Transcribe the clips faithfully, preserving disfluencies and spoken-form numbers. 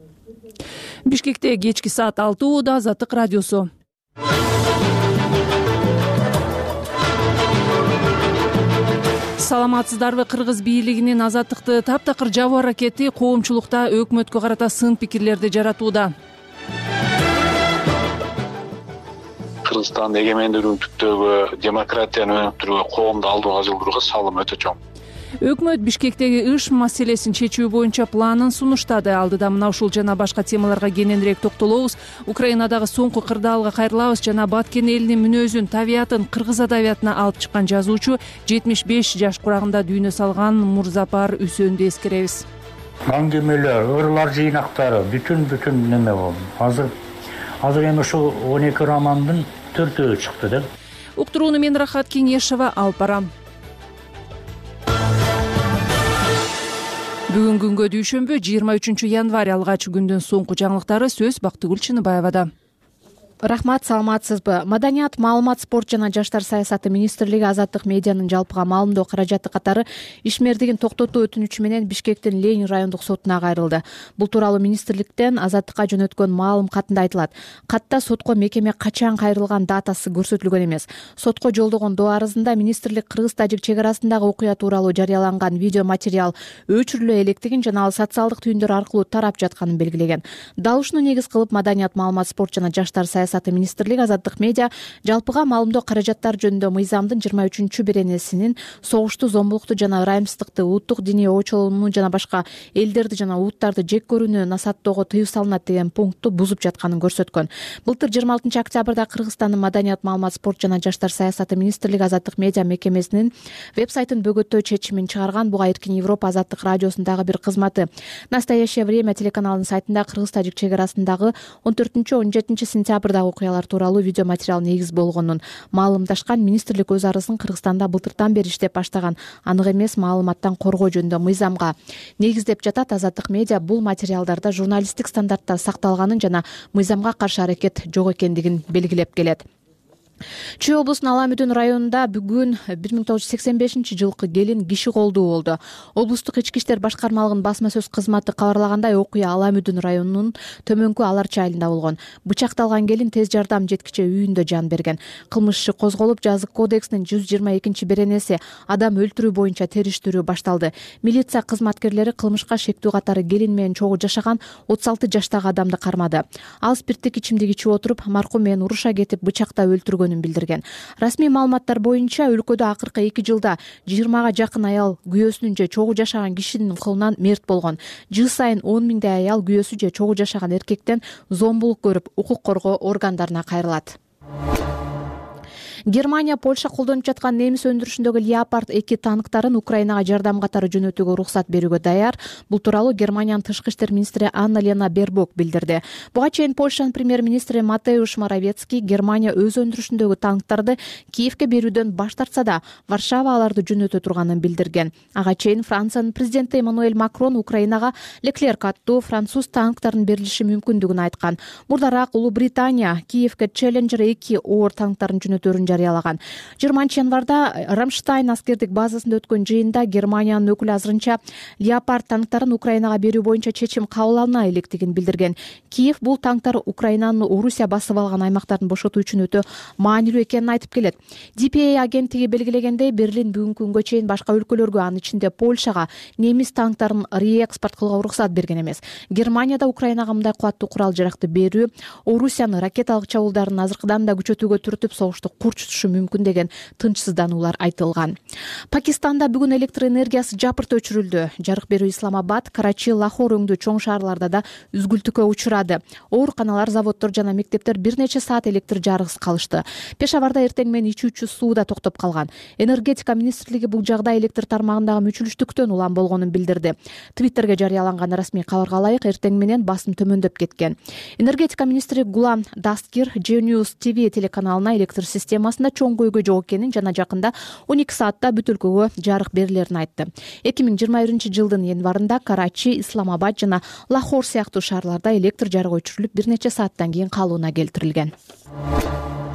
Бишкекте кечки саат алтыда Азаттык радиосу. Саламатсыздарбы? Кыргыз бийлигинин азаттыкты таптакыр жабуу аракети коомчулукта өкмөткө карата сын пикирлерди жаратууда. Кыргызстандын эгемендүүлүгүн түптөгү демократияны өнүктүрүүгө, коомду алдыга жылдырууга салым өтө чоң. Өкмөт Бишкектеги иш маселесин чечүү боюнча планын сунуштады. Алдыда мына ушул жана башка темаларга кененирээк токтолобуз. Украинадагы соңку кырдаалга кайрылабыз жана Баткен элинин мүнөзүн, табиятын кыргыз адабиятына алып чыккан жазуучу жетимиш беш жаш курагында дүйнө салган Мурзапар Үсөндү эскеребиз. Аңгемелер, ырлар жыйнактары бүтүн бүтүн неме болду. Азыр азыр эми ушул он эки романдын төртөө чыкты да. Уктурууну мен Рахат Кеңешова алып барам. Бүгүн күнгө дүйшөмбү жыйырма үчүнчү январь алгач күндүн соңку жаңылыктары сөз Бактыгүл Чыныбаевада. Рахмат, саламатсызбы? Маданият, маалымат, спорт жана жаштар саясаты министрлиги Азаттык медианын жалпыга маалымдоо каражаты катары ишмердигин токтотуу өтүнүчү менен Бишкектин Ленин райондук сотуна кайрылды. Бул тууралуу министрликтен Азаттыкка жөнөткөн маалым катында айтылат. Катта сотко мекеме качан кайрылган датасы көрсөтүлгөн эмес. Сотко жолдогон доо арызында министрлик кыргыз-тажик чек арасындагы окуя тууралуу жарыяланган видео материал өчүрүлө электигин жана ал социалдык түйүндөр аркылуу тарап жатканын белгилеген. Дал ушуну негиз кылып Маданият, маалымат, спорт жана жаштар саясаты министрлиги Азаттык медиа жалпыга маалымдоо каражаттар жөнүндө мыйзамдын жыйырма үчүнчү беренесинин согушту, зомбулукту жана ырайымсыздыкты, улуттук диний оочолууну жана башка элдерди жана улуттарды жек көрүүнү насааттоого тыюу салынат деген пунктту бузуп жатканын көрсөткөн. Былтыр жыйырма алтынчы октябрда Кыргызстандын Маданият, маалымат, спорт жана жаштар саясаты министрлиги Азаттык медиа мекемесинин веб-сайтын бөгөттөө чечимин чыгарган. Буга Эркин Европа Азаттык радиосундагы бир кызматы Настоящее время телеканалынын сайтында кыргыз-тажик чек арасындагы он төртүнчү он жетинчи сентябрда окуялар тууралуу видео материал негиз болгонун маалымдашкан. Министрлик өз арызын Кыргызстанда былтыртан бери иштеп баштаган анык эмес маалыматтан коргоо жөнүндө мыйзамга негиздеп жатат. Азаттык медиа бул материалдарда журналисттик стандарттар сакталганын жана мыйзамга каршы аракет жок экендигин белгилеп келет. Чүй облусунун Ала Мүдүн районунда бүгүн бир миң тогуз жүз сексен бешинчи жылкы келин киши колдуу болду. Облустук ички иштер башкармалыгынын басма сөз кызматы кабарлагандай, окуя Ала Мүдүн районунун Төмөнкү Аларчы айылында болгон. Бычакталган келин тез жардам жеткиче үйүндө жан берген. Кылмыш иши козголуп, жазык кодексинин жүз жыйырма экинчи беренеси адам өлтүрүү боюнча териштирүү башталды. Милиция кызматкерлери кылмышка шектүү катары келин менен чогуу жашаган отуз алты жаштагы адамды кармады. Ал спирттик ичимдик ичип отуруп, маркум менен уруша кетип, бычактап өлтүргөн билдирген. Расмий маалыматтар боюнча өлкөдө акыркы эки жылда жыйырмага жакын аял күйөөсүнүн же чогуу жашаган кишинин колунан мерт болгон. Жыл сайын он миңдей аял күйөөсү же чогуу жашаган эркектен зомбулук көрүп, укук коргоо органдарына кайрылат. Германия Польша колдонуп жаткан немис өндүрүшүндөгү Leopard эки танктарын Украинага жардам катары жөнөтүүгө уруксат берүүгө даяр. Бул тууралуу Германиянын тышкы иштер министри Анна-Лена Бербок билдирди. Буга чейин Польшанын премьер-министри Матеуш Моровецкий Германия өз өндүрүшүндөгү танктарды Киевке берүүдөн баш тартса да, Варшава аларды жөнөтө турганын билдирген. Ага чейин Франциянын президенти Эммануэль Макрон Украинага Леклерк аттуу француз танктарын берилиши мүмкүндүгүн айткан. Мурдараак Улуу Британия Киевке Challenger эки оор танктарын жөнөтөрүн жарыялаган. жыйырманчы январда Рамштайн аскердик базасында өткөн жыйында Германиянын өкүлү азырынча Leopard танктарын Украинага берүү боюнча чечим кабыл алына электигин билдирген. Киев бул танктар Украинанын Орусия басып алган аймактарын бошотуу үчүн өтө маанилүү экенин айтып келет. ди пи эй агенттиги белгилегендей, Берлин бүгүнкү күнгө чейин башка өлкөлөргө, анын ичинде Польшага немис танктарын реэкспорт кылууга уруксат берген эмес. Германияда Украинага мындай кубаттуу курал жаракты берүү Орусиянын ракеталык чабуулдарын азыркыдан да күчөтүүгө түртүп, согушту курч tutушу мүмкүн деген тынчсыздануулар айтылган. Пакистанда бүгүн электр энергиясы жапырт өчүрүлдү. Жарык берүү Исламабад, Карачи, Лахор өңдүү чоң шаарларда да үзгүлтүккө учурады. Ооруканалар, заводдор жана мектептер бир нече саат электр жарыксыз калышты. Пешаварда эртең менен ичүүчү суу да токтоп калган. Энергетика министрлиги бул жагдай электр тармагындагы мүчүлүштүктөн улам болгонун билдирди. Твиттерге жарыяланган расмий кабарга ылайык, эртең менен басым төмөндөп кеткен. Энергетика министри Гулам Дасткир Genius ти ви телеканалына электр системасында чоң көйгөй жок экенин жана жакында он эки саатта бүт өлкөгө жарык берилерин айтты. эки миң жыйырма биринчи жылдын январында Карачи, Исламабад жана Лахор сыяктуу шаарларда электр жарыгы өчүрүлүп, бир нече сааттан кийин калыбына келтирилген.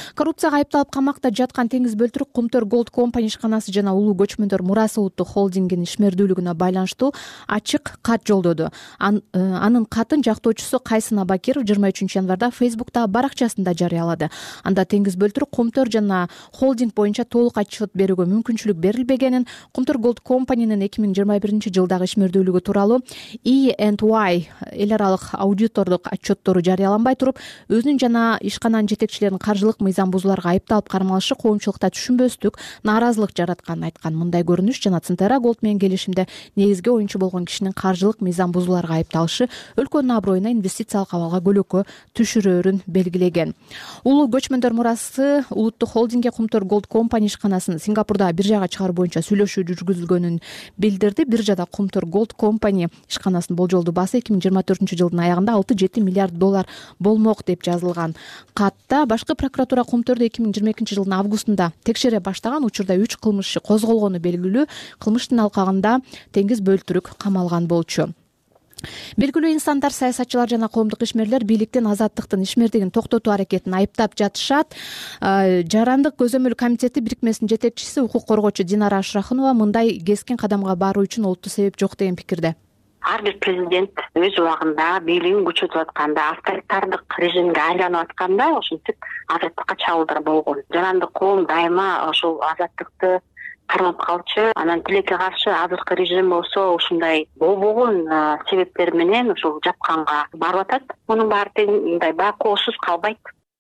Коррупцияга айыпталып камакта жаткан Теңиз Бөлтүрк Кумтөр Голд Компани ишканасы жана Улуу көчмөндөр мурасы улуттук холдингинин ишмердүүлүгүнө байланыштуу ачык кат жолдоду. Анын катын жактоочусу Кайсын Абакиров жыйырма үчүнчү январда Фейсбуктагы баракчасында жарыялады. Анда Теңиз Бөлтүрк Кумтөр жана холдинг боюнча толук отчет берүүгө мүмкүнчүлүк берилбегенин, Кумтөр Голд Компанинин эки миң жыйырма биринчи жылдагы ишмердүүлүгү тууралуу И энд Уай эл аралык аудитордук отчеттору жарыяланбай туруп, өзүнүн жана ишкананын жетекчилеринин каржылык мыйзам бузууларга айыпталып кармалышы коомчулукта түшүнбөстүк, нааразылык жаратканын айткан. Мындай көрүнүш жана Центера Голд менен келишимде негизги оюнчу болгон кишинин каржылык мыйзам бузууларга айыпталышы өлкөнүн аброюна инвестициялык абалга көлөкө түшүрөөрүн белгилеген. Улуу көчмөндөр мурасы улуттук холдингге Кумтөр Голд Компани ишканасын Сингапурдагы биржага чыгаруу боюнча сүйлөшүү жүргүзүлгөнүн билдирди. Биржада Кумтөр Голд Компани ишканасынын болжолдуу баасы эки миң жыйырма төртүнчү жылдын аягында алты жети миллиард доллар болмок деп жазылган. Катта башкы прокуратура Кумтөрдү эки миң жыйырма экинчи жылдын августунда текшере баштаган, учурда үч кылмыш иши козголгону белгилүү. Кылмыштын алкагында Теңиз Бөлтүрк камалган болчу. Белгилүү инсандар, саясатчылар жана коомдук ишмерлер бийликтин азаттыктын ишмердигин токтотуу аракетин айыптап жатышат. Жарандык көзөмөл комитети бирикмесинин жетекчиси укук коргоочу Динара Ашрахунова мындай кескин кадамга баруу үчүн олуттуу себеп жок деген пикирде. Ар бир президент өз убагында бийлигин күчөтүп атканда, авторитардык режимге айланып атканда ошентип азаттыкка чабуулдар болгон. Жарандык коом дайыма ошол азаттыкты кармап калчу. Анан тилекке каршы азыркы режим болсо ушундай болбогон себептер менен ушул жапканга барып атат. Мунун баары тең мындай байкоосуз калбайт.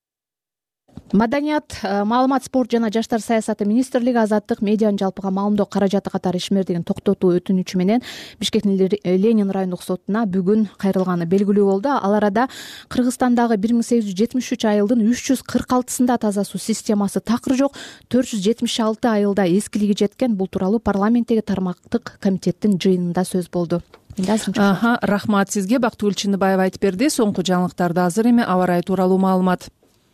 Маданият, маалымат, спорт жана жаштар саясаты министрлиги азаттык медианын жалпыга маалымдоо каражаты катары ишмердигин токтотуу өтүнүчү менен Бишкектин Ленин райондук сотуна бүгүн кайрылганы белгилүү болду. Ал арада Кыргызстандагы бир миң сегиз жүз жетимиш үч айылдын үч жүз кырк алтысында таза суу системасы такыр жок, төрт жүз жетимиш алты айылда эскилиги жеткен. Бул тууралуу парламенттеги тармактык комитеттин жыйынында сөз болду. Аха, рахмат сизге. Бактыгүл Чыныбаева айтып берди. Соңку жаңылыктарды азыр эми аба ырайы тууралуу маалымат.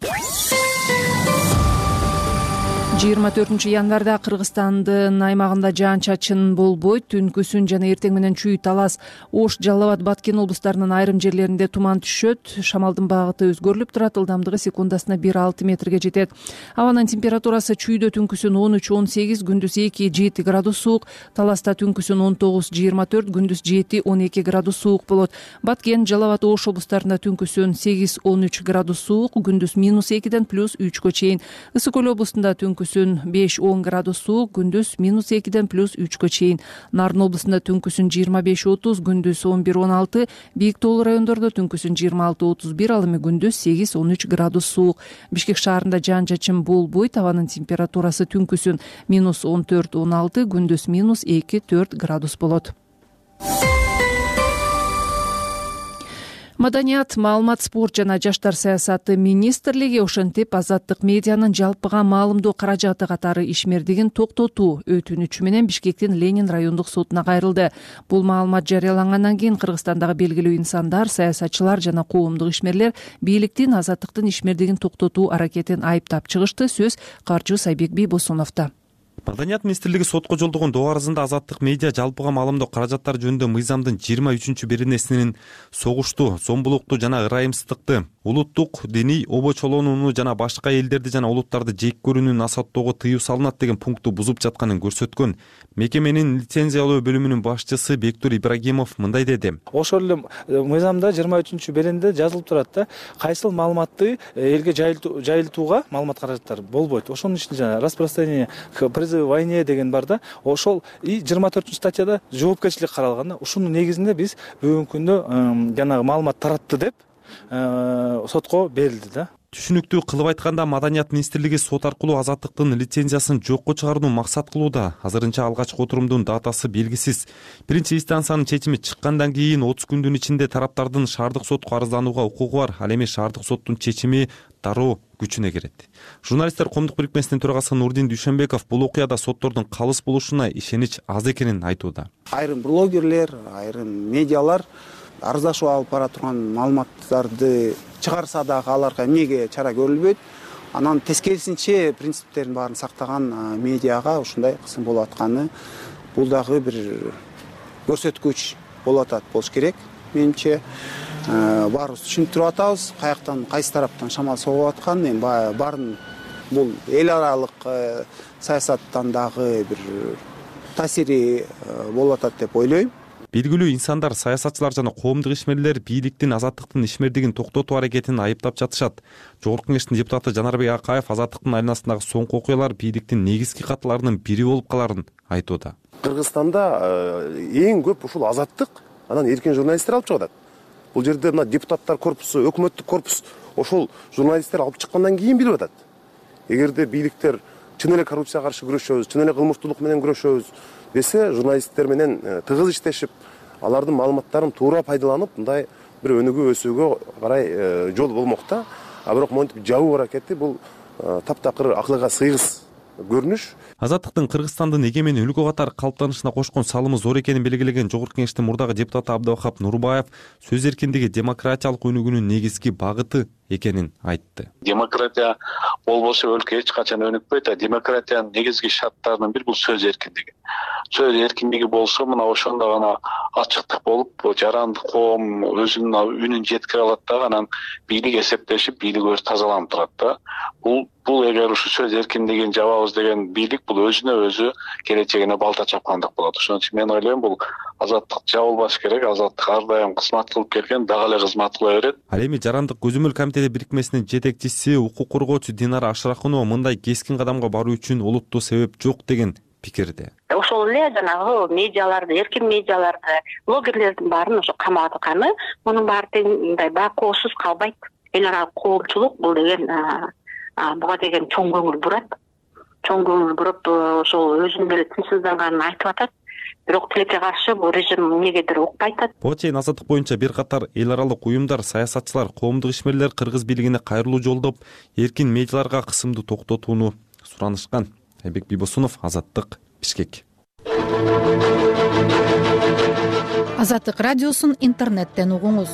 жыйырма төртүнчү январда Кыргызстандын аймагында жаан-чачын болбойт. Түнкүсүн жана эртең менен чүй, Талас, Ош, Жалал Абад, Баткен облустарынын айрым жерлеринде туман түшөт. Шамалдын багыты өзгөрүлүп турат. Ылдамдыгы секундасына бир алты метрге жетет. Абанын температурасы чүйдө түнкүсүн он үч он сегиз, күндүз эки жети градус суук. Таласта түнкүсүн он тогуз жыйырма төрт, күндүз жети он эки градус суук болот. Баткен, Жалал Абад, Ош облустарында түнкүсүн сегиз он үч градус суук, күндүз минус экиден плюс үчкө чейин. Ысык Көл облустунда түнкүсүн беш он градус суук, күндүз минус экиден плюс үчкө чейин. Нарын облусунда түнкүсүн жыйырма беш отуз, күндүз он бир он алты, бийик тоолуу райондордо түнкүсүн жыйырма алты отуз бир, ал эми күндүз сегиз он үч градус суук. Бишкек шаарында жаан-чачын болбойт. Абанын температурасы түнкүсүн минус он төрт он алты, күндүз минус эки төрт градус болот. Маданият, маалымат, спорт жана жаштар саясаты министрлиги ошентип азаттык медианын жалпыга маалымдоо каражаты катары ишмердигин токтотуу өтүнүчү менен Бишкектин Ленин райондук сотуна кайрылды. Бул маалымат жарыялангандан кийин Кыргызстандагы белгилүү инсандар, саясатчылар жана коомдук ишмерлер бийликтин азаттыктын ишмердигин токтотуу аракетин айыптап чыгышты. Сөз Каржы Сайбек Бийбосуновдо. Маданият министрлиги сотко жолдогон доо арызында азаттык медиа жалпыга маалымдоо каражаттары жөнүндө мыйзамдын жыйырма үчүнчү беренесинин согушту, зомбулукту жана ырайымсыздыкты, улуттук диний обочолонууну жана башка элдерди жана улуттарды жек көрүүнү насааттоого тыюу салынат деген пункту бузуп жатканын көрсөткөн. Мекеменин лицензиялоо бөлүмүнүн башчысы Бектур Ибрагимов мындай деди. Ошол эле мыйзамда жыйырма үчүнчү беренеде жазылып турат да, кайсыл маалыматты элге жайылтууга маалымат каражаттары болбойт. Ошонун ичинде жана распространение призыв к войне деген бар да. Ошол и жыйырма төртүнчү статьяда жоопкерчилик каралган. Ушунун негизинде биз бүгүнкү күндө жанагы маалымат таратты деп сотко берилди да. Түшүнүктүү кылып айтканда, Маданият министрлиги сот аркылуу азаттыктын лицензиясын жокко чыгарууну максат кылууда. Азырынча алгачкы отурумдун датасы белгисиз. Биринчи инстанциянын чечими чыккандан кийин отуз күндүн ичинде тараптардын шаардык сотко арызданууга укугу бар. Ал эми шаардык соттун чечими дароо күчүнө кирет. Журналисттер коомдук бирикмесинин төрагасы Нурдин Дүйшөнбеков бул окуяда соттордун калыс болушуна ишенич аз экенин айтууда. Айрым блогерлер, айрым медиалар арыздашуу алып бара турган маалыматтарды чыгарса дагы аларга эмнеге чара көрүлбөйт. Анан тескерисинче принциптерин баарын сактаган медиага ушундай кысым болуп атканы бул дагы бир көрсөткүч болуп атат болуш керек. Менимче баарыбыз түшүнүп туруп атабыз, каяктан кайсы тараптан шамал согуп атканын, эми баарын бул эл аралык саясаттан дагы бир таасири болуп атат деп ойлойм. Белгилүү инсандар, саясатчылар жана коомдук ишмерлер бийликтин азаттыктын ишмердигин токтотуу аракетин айыптап жатышат. Жогорку Кеңештин депутаты Жанарбек Акаев азаттыктын айланасындагы соңку окуялар бийликтин негизги катыларынын бири болуп каларын айтууда. Кыргызстанда эң көп ушул азаттык анан эркин журналисттер алып чыгат. Бул жерде мына депутаттар корпусу, өкмөттүк корпус ошол журналисттер алып чыккандан кийин билип атат. Эгерде бийликтер чын эле коррупцияга каршы күрөшөбүз, чын эле кылмыштуулук менен күрөшөбүз десе, журналисттер менен тыгыз иштешип, алардын маалыматтарын туура пайдаланып, мындай бир өнүгүү өсүүгө карай жол болмок да. А бирок монтип жабуу аракети бул таптакыр акылга сыйгыз көрүнүш. Азаттыктын Кыргызстандын эгемен өлкө катары калыптанышына кошкон салымы зор экенин белгилеген Жогорку Кеңештин мурдагы депутаты Абдывахап Нурбаев сөз эркиндиги демократиялык өнүгүүнүн негизги багыты экенин айтты. Демократия болбосо өлкө эч качан өнүкпөйт, а демократиянын негизги шарттарынын бири бул сөз эркиндиги. Сөз эркиндиги болсо, мына ошондо гана ачыктык болуп, жарандык коом өзүнүн үнүн жеткире алат да, анан бийлик эсептешип, бийлик өзү тазаланып турат да. Бул бул эгер ушу сөз эркиндигин жабабыз деген бийлик, бул өзүнө өзү келечегине балта чапкандык болот. Ошон үчүн мен ойлойм, бул азаттык жабылбаш керек. Азаттык ар дайым кызмат кылып келген, дагы эле кызмат кыла берет. Ал эми Жарандык көзөмөл комитети бирикмесинин жетекчиси, укук коргоочу Динара Ашракунова мындай кескин кадамга баруу үчүн олуттуу себеп жок деген пикирде. Ошол эле жанагы медиаларды, эркин медиаларды, блогерлердин баарын ошо камап атканы, мунун баары тең мындай байкоосуз калбайт. Эл аралык коомчулук бул деген буга деген чоң көңүл бурат. Чоң көңүл буруп, ошол өзүнүн эле тынчсызданганын айтып атат. Бирок тилекке каршы бул режим эмнегедир укпай атат. Буга чейин азаттык боюнча бир катар эл аралык уюмдар, саясатчылар, коомдук ишмерлер кыргыз бийлигине кайрылуу жолдоп, эркин медиаларга кысымды токтотууну суранышкан. Айбек Бибосунов, Азаттык, Бишкек. Азаттык радиосун интернеттен угуңуз.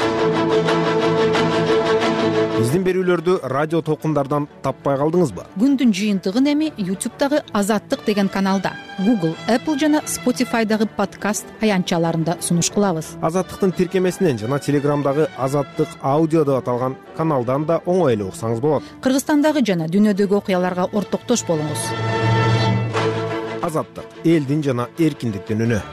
Биздин берүүлөрдү радио толкундардан таппай калдыңызбы? Күндүн жыйынтыгын эми ютубтагы Азаттык деген каналда, Google, Apple жана Spotify'дагы подкаст аянтчаларында сунуш кылабыз. Азаттыктын тиркемесинен жана Телеграмдагы Азаттык аудио деп аталган каналдан да оңой эле уксаңыз болот. Кыргызстандагы жана дүйнөдөгү окуяларга ортоктош болуңуз. Азаттык, элдин жана эркиндиктин үнү.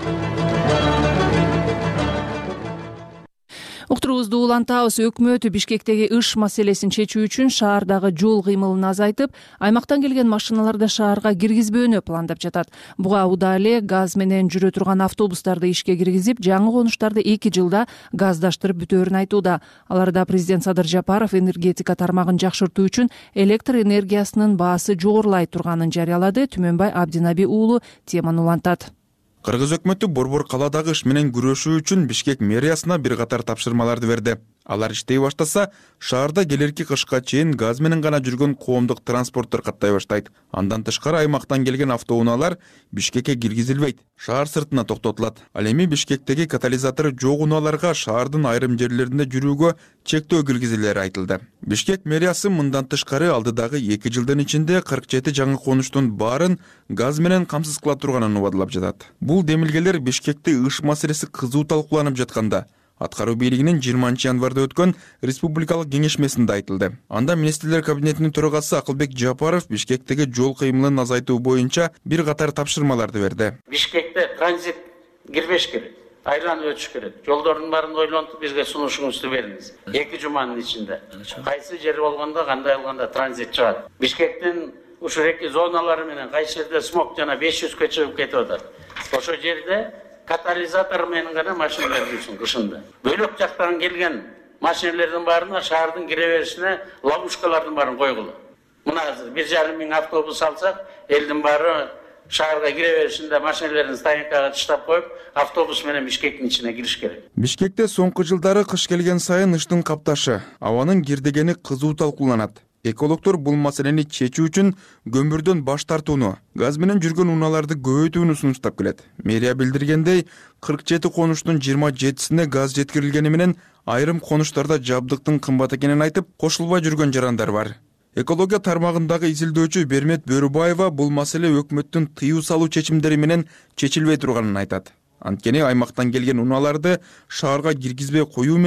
Уктуруубузду улантабыз. Өкмөт Бишкектеги ыш маселесин чечүү үчүн шаардагы жол кыймылын азайтып, аймактан келген машиналарды шаарга киргизбөөнү пландап жатат. Буга удаа эле газ менен жүрө турган автобустарды ишке киргизип, жаңы конуштарды эки жылда газдаштырып бүтөөрүн айтууда. Аларда президент Садыр Жапаров энергетика тармагын жакшыртуу үчүн электр энергиясынын баасы жогорулай турганын жарыялады. Түмөнбай Абдинаби уулу теманы улантат. Кыргыз өкмөтү борбор калаадагы иш менен күрөшүү үчүн Бишкек мэриясына бир катар тапшырмаларды берди. Алар иштей баштаса, шаарда келерки кышка чейин газ менен гана жүргөн коомдук транспорттор каттай баштайт. Андан тышкары аймактан келген автоунаалар Бишкекке киргизилбейт, шаар сыртына токтотулат. Ал эми Бишкектеги катализатору жок унааларга шаардын айрым жерлеринде жүрүүгө чектөө киргизилери айтылды. Бишкек мэриясы мындан тышкары алдыдагы эки жылдын ичинде кырк жети жаңы конуштун баарын газ менен камсыз кыла турганын убадылап жатат. Бул демилгелер Бишкекте ыш маселеси кызуу талкууланып жатканда аткаруу бийлигинин жыйырманчы январда өткөн республикалык кеңешмесинде айтылды. Анда министрлер кабинетинин төрагасы Акылбек Жапаров Бишкектеги жол кыймылын азайтуу боюнча бир катар тапшырмаларды берди. Бишкекте транзит кирбеш керек, айланып өтүш керек. Жолдордун баарын ойлонуп бизге сунушуңузду бериңиз. эки жуманын ичинде кайсы жер болгондо, кандай болгондо транзит чыгат. Бишкектин ушул эки зоналары менен кайсы жерде смог жана беш жүзгө чыгып кетип атат. Ошол жерде катализатор менен гана машиналар жүрсүн кышында. Бөлөк жактан келген машиналардын баарына шаардын кире беришине ловушкалардын баарын койгула. Мына азыр бир жарым миң автобус алсак, элдин баары шаарга кире беришинде машиналарын стоянкага таштап коюп, автобус менен Бишкектин ичине кириш керек. Бишкекте соңку жылдары кыш келген сайын ыштын капташы, абанын кирдегени кызуу талкууланат. Экологдор бул маселени чечүү үчүн көмүрдөн баш тартууну, газ менен жүргөн унааларды көбөйтүүнү сунуштап келет. Мэрия билдиргендей, кырк жети конуштун жыйырма жетисине газ жеткирилгени менен айрым конуштарда жабдыктын кымбат экенин айтып, кошулбай жүргөн жарандар бар. Экология тармагындагы изилдөөчү Бермет Бөрүбаева бул маселе өкмөттүн тыюу салуу чечимдери менен чечилбей турганын айтат. Анткени аймактан келген унааларды шаарга киргизбей коюу менен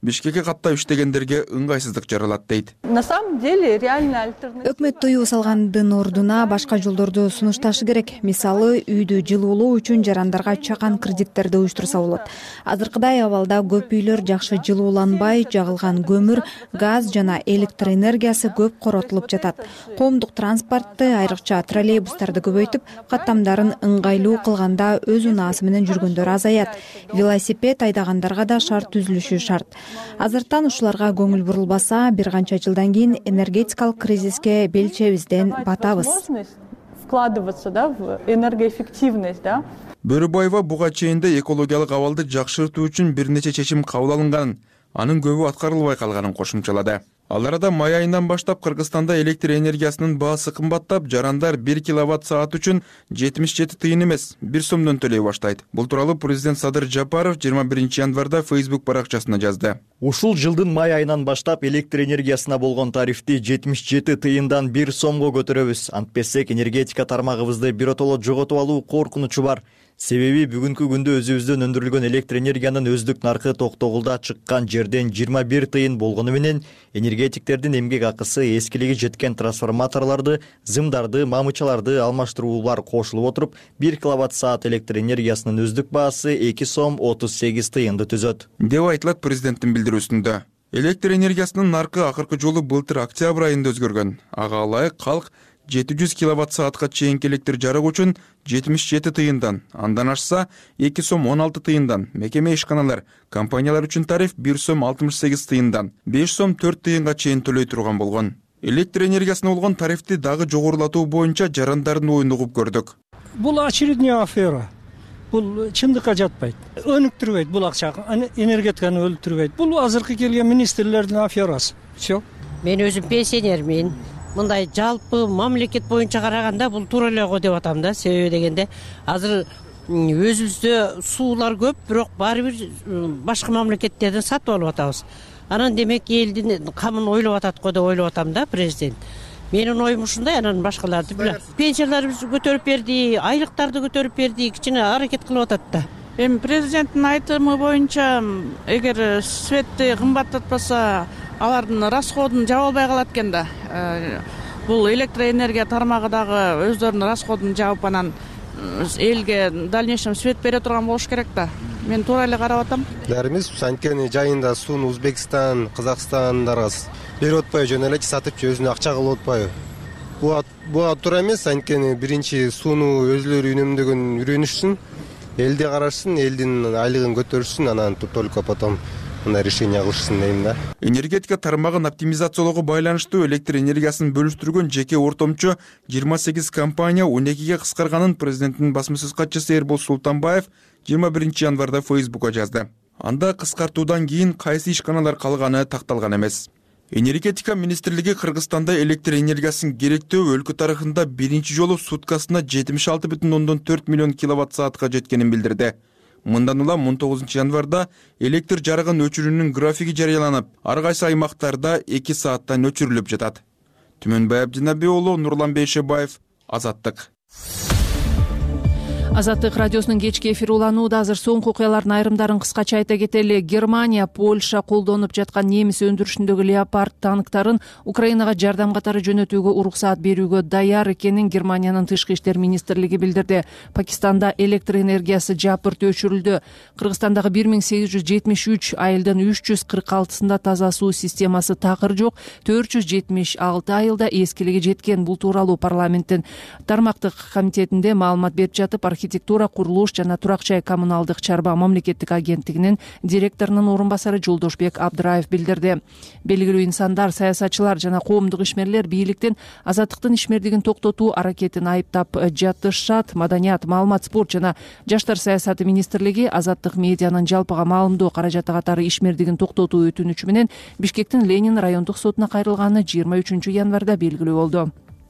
Бишкекке каттап иштегендерге ыңгайсыздык жаралат дейт. На самом деле реально альтернатива. Өкмөт тыюу салгандын ордуна башка жолдорду сунушташы керек. Мисалы, үйдү жылуулоо үчүн жарандарга чакан кредиттерди уюштурса болот. Азыркыдай абалда көп үйлөр жакшы жылууланбай, жагылган көмүр, газ жана электр энергиясы көп коротулуп жатат. Коомдук транспортты, айрыкча троллейбустарды көбөйтүп, каттамдарын ыңгайлуу кылганда өз унаасы менен жүргөндөр азаят. Велосипед айдагандарга да шарт түзүлүшү шарт. Азыртан ушуларга көңүл бурулбаса, бир канча жылдан кийин энергетикалык кризиске белчебизден батабыз. Вкладываться, да, в энергоэффективность, да. Бөрүбаева буга чейин да экологиялык абалды жакшыртуу үчүн бир нече чечим кабыл алынганын, анын көбү аткарылбай калганын кошумчалады. Ал арада май айынан баштап Кыргызстанда электр энергиясынын баасы кымбаттап, жарандар бир киловатт саат үчүн жетимиш жети тыйын эмес, бир сомдон төлөй баштайт. Бул тууралуу президент Садыр Жапаров жыйырма биринчи январда Facebook баракчасына жазды. Ушул жылдын май айынан баштап электр энергиясына болгон тарифти жетимиш жети тыйындан бир сомго көтөрөбүз. Антпесек энергетика тармагыбызды биротоло жоготуп алуу коркунучу бар. Себеби бүгүнкү күндө өзүбүздөн өндүрүлгөн электр энергиянын өздүк наркы токтогулда чыккан жерден жыйырма бир тыйын болгону менен энергетиктердин эмгек акысы эскилиги жеткен трансформаторлорду, зымдарды, мамычаларды алмаштыруулар кошулуп отуруп, бир киловатт саат электр энергиясынын өздүк баасы эки сом отуз сегиз тыйынды түзөт, деп айтылат президенттин билдирүүсүндө. Электр энергиясынын наркы акыркы жолу былтыр октябрь айында өзгөргөн. Ага ылайык калк жети жүз киловатт саатка чейинки электр жарык үчүн жетимиш жети тыйындан, андан ашса эки сом он алты тыйындан, мекеме ишканалар, компаниялар үчүн тариф бир сом алтымыш сегиз тыйындан, беш сом төрт тыйынга чейин төлөй турган болгон. Электр энергиясына болгон тарифти дагы жогорулатуу боюнча жарандардын оюн угуп көрдүк. Бул очередная афера. Бул чындыкка жатпайт. Өнүктүрбөйт бул акчаны, энергетиканы өлтүрбөйт. Бул азыркы келген министрлердин аферасы. Все. Мен өзүм пенсионермин. Мындай жалпы мамлекет боюнча караганда бул туура эле го деп атам да. Себеби дегенде азыр өзүбүздө суулар көп, бирок баары бир башка мамлекеттерден сатып алып атабыз. Анан демек элдин камын ойлоп атат го деп ойлоп атам да президент. Менин оюм ушундай, анан башкаларды билем. Пенсияларыбызды көтөрүп берди, айлыктарды көтөрүп берди, кичине аракет кылып атат да. Эми президенттин айтымы боюнча, эгер светти кымбаттатпаса, алардын расходун жаба албай калат экен да. Бул электроэнергия тармагы дагы өздөрүнүн расходун жаап, анан элге дальнейшем свет бере турган болуш керек да. Мен туура эле карап атам. Баарыбыз анткени жайында сууну Өзбекстан, Казакстандарга берип атпайбы, жөн эле сатып өзүнө акча кылып атпайбы. Буга туура эмес, анткени биринчи сууну өзүлөрү үнөмдөгөн үйрөнүшсүн, элди карашсын, элдин айлыгын көтөрүшсүн, анан только потом мындай решение кылышсын дейм да. Энергетика тармагын оптимизациялоого байланыштуу электр энергиясын бөлүштүргөн жеке ортомчу жыйырма сегиз компания он экиге кыскарганын президенттин басма сөз катчысы Эрбол Султанбаев жыйырма биринчи январда Facebook'ка жазды. Анда кыскартуудан кийин кайсы ишканалар калганы такталган эмес. Энергетика министрлиги Кыргызстанда электр энергиясын керектөө өлкө тарыхында биринчи жолу суткасына жетимиш алты бүтүн ондон төрт миллион киловатт саатка жеткенин билдирди. Мындан улам он тогузунчу январда электр жарыгын өчүрүүнүн графиги жарыяланып, ар кайсы аймактарда эки сааттан өчүрүлүп жатат. Түмөнбай Абдинабий уулу, Нурлан Бейшебаев, Азаттык. Азаттык радиосунун кечки эфир уланууда. Азыр соңку окуялардын айрымдарын кыскача айта кетели. Германия, Польша колдонуп жаткан немис өндүрүшүндөгү Леопард танктарын Украинага жардам катары жөнөтүүгө уруксаат берүүгө даяр экенин Германиянын тышкы иштер министрлиги билдирди. Пакистанда электр энергиясы жапырт өчүрүлдү. Кыргызстандагы бир миң сегиз жүз жетимиш үч айылдын үч жүз кырк алтысында таза суу системасы такыр жок, төрт жүз жетимиш алты айылда эскилиги жеткен. Бул тууралуу парламенттин тармактык комитетинде маалымат берип жатып, архитектура, курулуш жана турак жай коммуналдык чарба мамлекеттик агенттигинин директорунун орун басары Жолдошбек Абдыраев билдирди. Белгилүү инсандар, саясатчылар жана коомдук ишмерлер бийликтин азаттыктын ишмердигин токтотуу аракетин айыптап жатышат. Маданият, маалымат, спорт жана жаштар саясаты министрлиги азаттык медианын жалпыга маалымдоо каражаты катары ишмердигин токтотуу өтүнүчү менен Бишкектин Ленин райондук сотуна кайрылганы жыйырма үчүнчү январда белгилүү болду.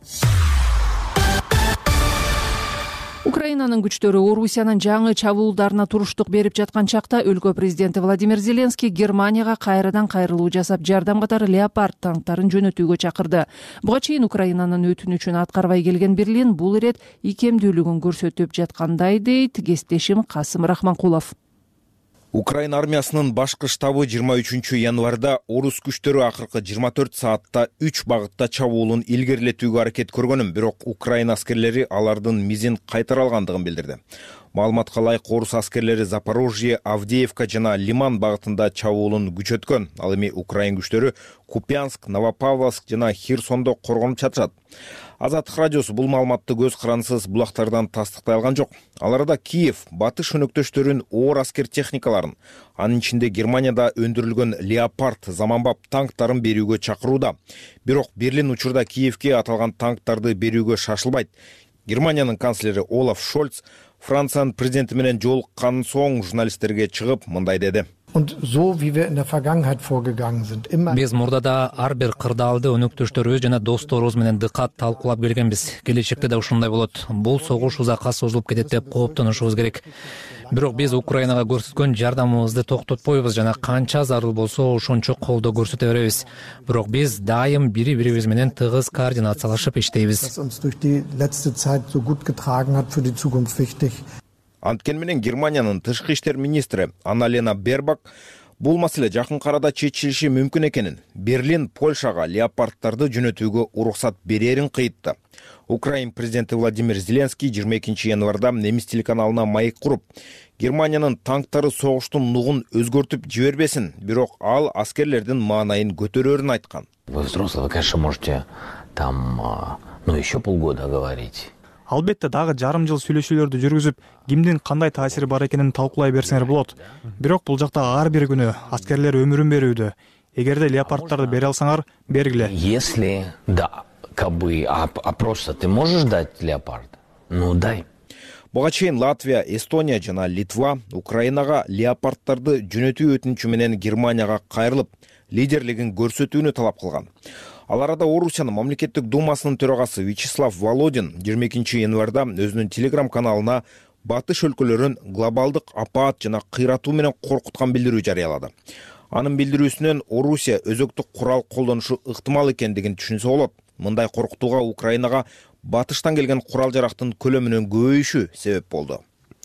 Украинанын күчтөрү Орусиянын жаңы чабуулдарына туруштук берип жаткан чакта өлкө президенти Владимир Зеленский Германияга кайрадан кайрылуу жасап, жардам катары Леопард танктарын жөнөтүүгө чакырды. Буга чейин Украинанын өтүнүчүн аткарбай келген Берлин бул ирет икемдүүлүгүн көрсөтүп жаткандай дейт кесиптешим Касым Рахманкулов. Украина армиясынын башкы штабы жыйырма үчүнчү январда орус күчтөрү акыркы жыйырма төрт саатта үч багытта чабуулун илгерилетүүгө аракет көргөнүн, бирок Украина аскерлери алардын мизин кайтара алгандыгын билдирди. Маалыматка ылайык, орус аскерлери Запорожье, Авдеевка жана Лиман багытында чабуулун күчөткөн. Ал эми Украин күчтөрү Купянск, Новопавловск жана Херсондо коргонуп жатышат. Азаттык радиосу бул маалыматты көз карансыз булактардан тастыктай алган жок. Ал арада Киев батыш өнөктөштөрүн оор аскер техникаларын, анын ичинде Германияда өндүрүлгөн Леопард заманбап танктарын берүүгө чакырууда. Бирок Берлин учурда Киевке аталган танктарды берүүгө шашылбайт. Германиянын канцлери Олаф Шольц Франциянын президенти менен жолуккандан соң журналисттерге чыгып мындай деди. Биз мурдада ар бир кырдаалды өнөктөштөрүбүз жана досторубуз менен дыкат талкуулап келгенбиз. Келечекте да ушундай болот. Бул согуш узакка созулуп кетет деп кооптонушубуз керек. Бирок биз Украинага көрсөткөн жардамыбызды токтотпойбуз жана канча зарыл болсо ошончо колдоо көрсөтө беребиз. Бирок биз дайым бири-бирибиз менен тыгыз координациялашып иштейбиз. Анткени менен Германиянын тышкы иштер министри Анна-Лена Бербак бул маселе жакын арада чечилиши мүмкүн экенин, Берлин Польшага леопарддарды жөнөтүүгө уруксат берерин кыйтты. Украин президенти Владимир Зеленский жыйырма экинчи январда немис телеканалына маек куруп, Германиянын танктары согуштун нугун өзгөртүп жибербесин, бирок ал аскерлердин маанайын көтөрөрүн айткан. Вы взрослый, вы, конечно, можете там, ну, еще полгода говорить. Албетте дагы жарым жыл сүйлөшүүлөрдү жүргүзүп, кимдин кандай таасири бар экенин талкуулай берсеңер болот. Бирок бул жакта ар бир күнү аскерлер өмүрүн берүүдө. Эгерде леопарддарды бере алсаңар, бергиле. Если да, как бы, а, а просто ты можешь дать леопард? Ну дай. Буга чейин Латвия, Эстония жана Литва Украинага леопарддарды жөнөтүү өтүнүчү менен Германияга кайрылып, лидерлигин көрсөтүүнү талап кылган. Ал арада Орусиянын мамлекеттик думасынын төрагасы Вячеслав Володин жыйырма экинчи январда өзүнүн телеграм каналына батыш өлкөлөрүн глобалдык апаат жана кыйратуу менен коркуткан билдирүү жарыялады. Анын билдирүүсүнөн Орусия өзөктүк курал колдонушу ыктымал экендигин түшүнсө болот. Мындай коркутууга Украинага батыштан келген курал жарактын көлөмүнүн көбөйүшү себеп болду.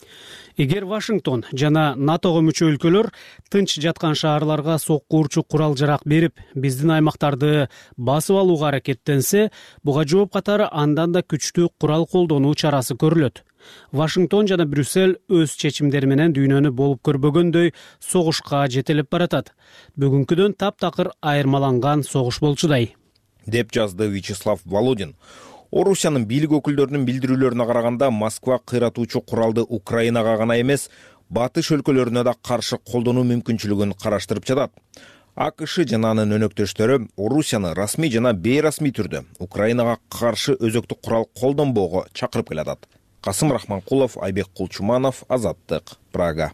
Эгер Вашингтон жана НАТОго мүчө өлкөлөр тынч жаткан шаарларга сокку урчу курал жарак берип, биздин аймактарды басып алууга аракеттенсе, буга жооп катары андан да күчтүү курал колдонуу чарасы көрүлөт. Вашингтон жана Брюссель өз чечимдери менен дүйнөнү болуп көрбөгөндөй согушка жетелеп баратат. Бүгүнкүдөн таптакыр айырмаланган согуш болчудай, деп жазды Вячеслав Володин. Орусиянын бийлик өкүлдөрүнүн билдирүүлөрүнө караганда, Москва кыйратуучу куралды Украинага гана эмес, батыш өлкөлөрүнө да каршы колдонуу мүмкүнчүлүгүн караштырып жатат. АКШ жана анын өнөктөштөрү Орусияны расмий жана бейрасмий түрдө Украинага каршы өзөктүк курал колдонбоого чакырып келатат. Касым Рахманкулов, Айбек Кулчуманов, Азаттык, Прага.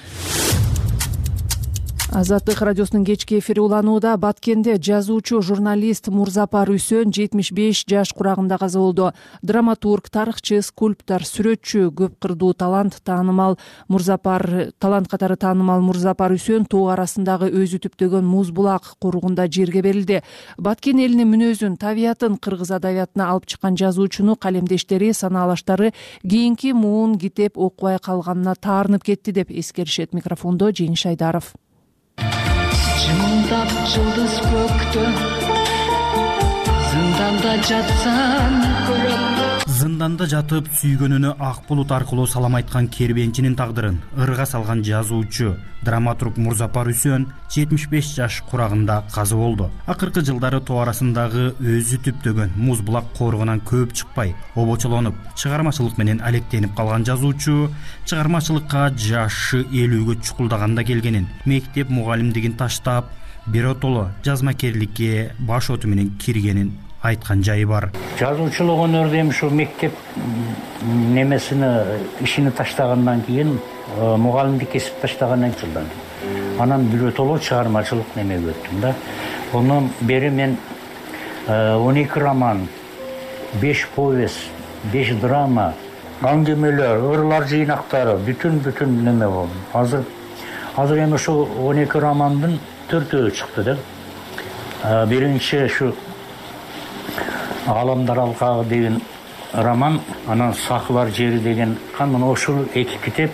Азаттык радиосунун кечки эфири уланууда. Баткенде жазуучу журналист Мурзапар Үсөн жетимиш беш жаш курагында каза болду. Драматург, тарыхчы, скульптор, сүрөтчү, көп кырдуу талант таанымал Мурзапар талант катары таанымал Мурзапар Үсөн тоо арасындагы өзү түптөгөн муз булак коругунда жерге берилди. Баткен элинин мүнөзүн, табиятын кыргыз адабиятына алып чыккан жазуучуну калемдештери, санаалаштары кийинки муун китеп окубай калганына таарынып кетти деп эскеришет. Микрофондо Жеңиш Айдаров. Жымылдап жылдыз көктө, зынданда жатсам көрөм. Зынданда жатып сүйгөнүнө ак булут аркылуу салам айткан кербенчинин тагдырын ырга салган жазуучу, драматург Мурзапар Үсөн жетимиш беш жаш курагында каза болду. Акыркы жылдары тоо арасындагы өзү түптөгөн муз булак коругунан көп чыкпай, обочолонуп, чыгармачылык менен алектенип калган жазуучу чыгармачылыкка жашы элүүгө чукулдаганда келгенин, мектеп мугалимдигин таштап, биротоло жазмакерликке баш оту менен киргенин айткан жайы бар. Жазуучулук өнөрдө эми ушу мектеп немесини ишини таштагандан кийин, мугалимдик кесип таштагандан кийин анан биротоло чыгармачылык немеге өттүм да. Ондан бери мен он эки роман, беш повесть, беш драма, аңгемелер, ырлар жыйнактары, бүтүн-бүтүн неме болду. Азыр азыр эми ушу он эки романдын төртөө чыкты да. Биринчи ушу Аламдар алкагы деген роман, анан Сакылар жери деген кан, мына ушул эки китеп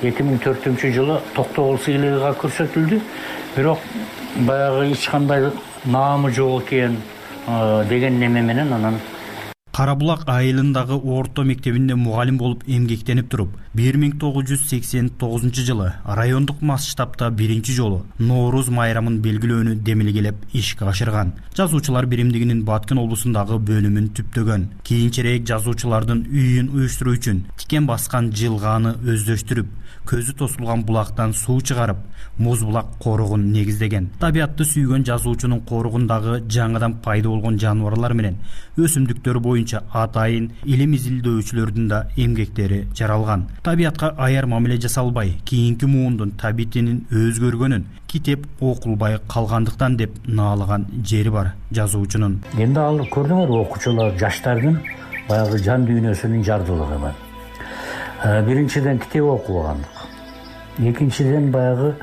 эки миң төртүнчү жылы токтогул сыйлыгыга көрсөтүлдү. Бирок баягы эч кандай наамы жок экен деген неме менен анан Кара Булак айылындагы орто мектебинде мугалим болуп эмгектенип туруп, бир миң тогуз жүз сексен тогузунчу жылы райондук масштабта биринчи жолу Нооруз майрамын белгилөөнү демилгелеп ишке ашырган. Жазуучулар биримдигинин Баткен облусундагы бөлүмүн түптөгөн. Кийинчерээк жазуучулардын үйүн уюштуруу үчүн тикен баскан жылгааны өздөштүрүп, көзү тосулган булактан суу чыгарып, муз булак коругун негиздеген. Табиатты сүйгөн жазуучунун коругундагы жаңыдан пайда болгон жаныбарлар менен өсүмдүктөр боюнча атайын илим изилдөөчүлөрдүн да эмгектери жаралган. Табиатка аяр мамиле жасалбай, кийинки муундун табитинин өзгөргөнүн китеп окулбай калгандыктан деп наалаган жери бар жазуучунун. Эми ал көрдүңөр, окуучулар, жаштардын баягы жан дүйнөсүнүн жардылыгы бар. Биринчиден китеп окубагандык. Экинчиден баягы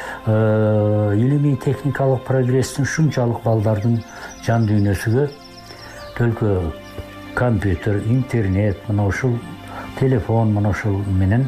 илимий техникалык прогресстин ушунчалык балдардын жан дүйнөсүгө төлкө компьютер, интернет, мына ушул телефон, мына ушул менен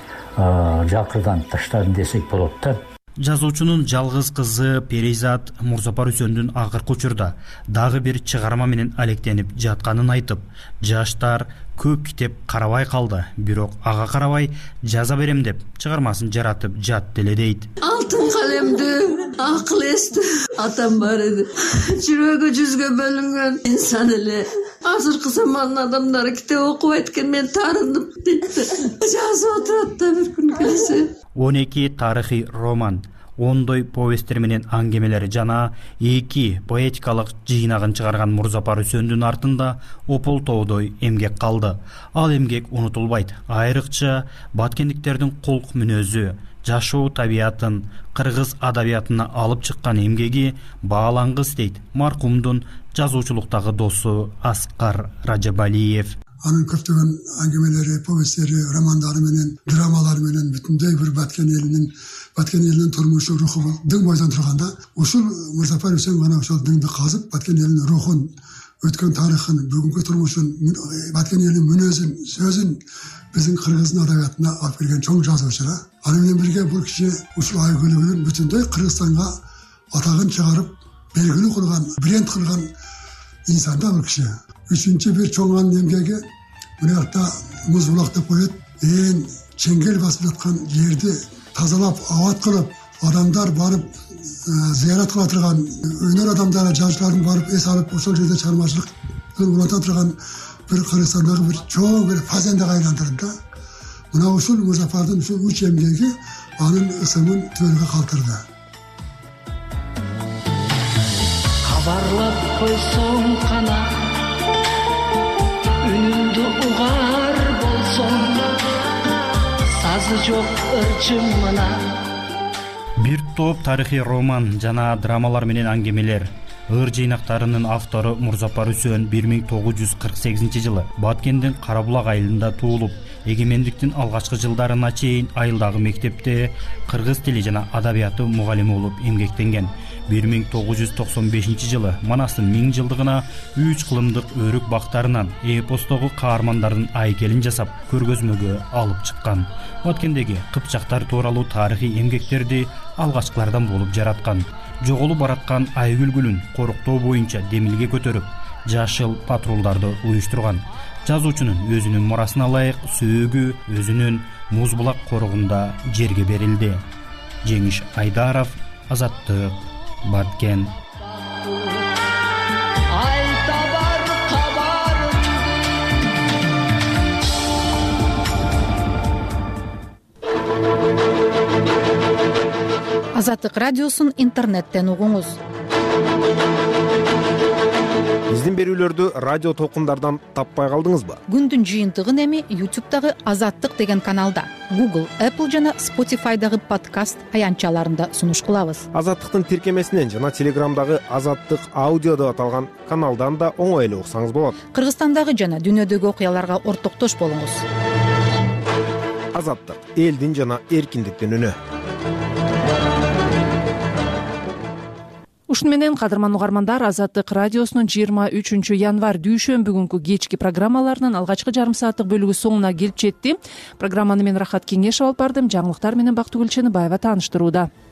жакырдан таштадым десек болот да. Жазуучунун жалгыз кызы Перизат Мурзапар Үсөндүн акыркы учурда дагы бир чыгарма менен алектенип жатканын айтып, жаштар көп китеп карабай калды, бирок ага карабай жаза берем деп чыгармасын жаратып жатты эле дейт. Алтын калемди, акыл эсти атам бар эди. Жүрөгү жүзгө бөлүнгөн инсан эле. Азыркы замандын адамдары китеп окубайт экен, мен таарынып детти. Жазып отурат да бир күн келсе. он эки тарыхый роман, ондой повесттер менен аңгемелери жана эки поэтикалык жыйнагын чыгарган Мурзапар Үсөндүн артында ополтоодой эмгек калды. Ал эмгек унутулбайт. Айрыкча баткендиктердин колк мүнөзү, жашоо табиятын кыргыз адабиятына алып чыккан эмгеги баалангыс дейт маркумдун жазуучулуктагы досу Аскар Ражабалиев. Анын көптөгөн аңгемелери, повесттери, романдары менен, драмалары менен бүтүндөй бир Баткен элинин, Баткен элинин турмушу, руху дың бойдон турганда, ушул Мурзапар Үсөн гана ошол дыңды казып, Баткен элинин рухун, өткөн тарыхын, бүгүнкү турмушун, Баткен элинин мүнөзүн, сөзүн биздин кыргыздын адабиятына алып келген чоң жазуучу. Аны менен бирге бул киши ушул айгүлүгүнүн бүтүндөй Кыргызстанга атагын чыгарып, белгилүү кылган, бренд кылган инсан да бул киши. Üçüncü bir çoğan emgegi buyoqda muz bulaq deb koyup, en çengel basıp жатқан жерди тазалап, абат кылып, адамдар барып зыярат кыла турган, өнөр адамдары, жазуучулардын барып эс алып, ошол жерде чыгармачылык уланта турган bir Кыргызстандагы bir чоң bir фазендеге айландырды да. Мына ушул Мурзапардын ушул үч эмгеги анын ысымын түбөлгө калтырды. Кабарлап койсоң кана үнүмдү угар болсоң, сазы жок ырчымына. Бир топ тарыхый роман жана драмалар менен аңгемелер. Ыр жыйнактарынын автору Мурзапар Үсөн бир миң тогуз жүз кырк сегизинчи жылы Баткендин Кара Булак айылында туулуп, эгемендиктин алгачкы жылдарына чейин айылдагы мектепте кыргыз тили жана адабияты мугалими болуп эмгектенген. бир миң тогуз жүз токсон бешинчи жылы Манастын миң жылдыгына үч кылымдык өрүк бактарынан эпостогу каармандардын айкелин жасап, көргөзмөгө алып чыккан. Баткендеги кыпчактар тууралуу тарыхый эмгектерди алгачкылардан болуп жараткан. Жоголуп бараткан айгүлгүлүн коруктоо боюнча демилге көтөрүп, жашыл патрулдарды уюштурган. Жазуучунун өзүнүн мурасына ылайык сөөгү өзүнүн муз булак коругунда жерге берилди. Жеңиш Айдаров, Азаттык, Баткен. Азаттык радиосун интернеттен угуңуз. Биздин берүүлөрдү радио толкундардан таппай калдыңызбы? Күндүн жыйынтыгын эми ютубтагы Азаттык деген каналда, Google, Apple жана Spotify'дагы подкаст аянтчаларында сунуш кылабыз. Азаттыктын тиркемесинен жана Телеграмдагы Азаттык аудио деп аталган каналдан да оңой эле уксаңыз болот. Кыргызстандагы жана дүйнөдөгү окуяларга ортоктош болуңуз. Азаттык — элдин жана эркиндиктин үнү. ушуну менен кадырман угармандар, Азаттык радиосунун жыйырма үчүнчү январь дүйшөмбү кечки программаларынын алгачкы жарым сааттык бөлүгү соңуна келип жетти. Программаны мен Рахат Кеңешов алып бардым. Жаңылыктар менен Бактыгүл Чыныбаева тааныштырууда.